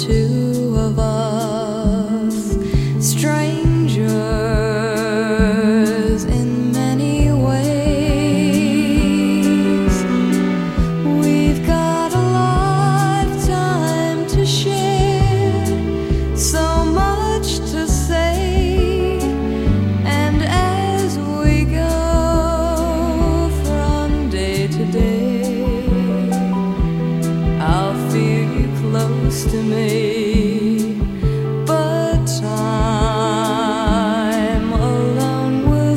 two of us, strangers in many ways. We've got a lifetime to share, so much to say, and as we go from day to day, I'll feel you close to me, but time alone will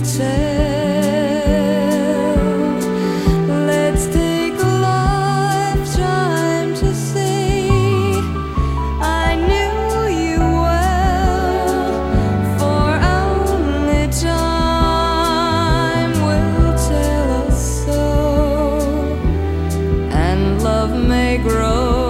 tell. Let's take a lifetime to see. I knew you well, for only time will tell us so, and love may grow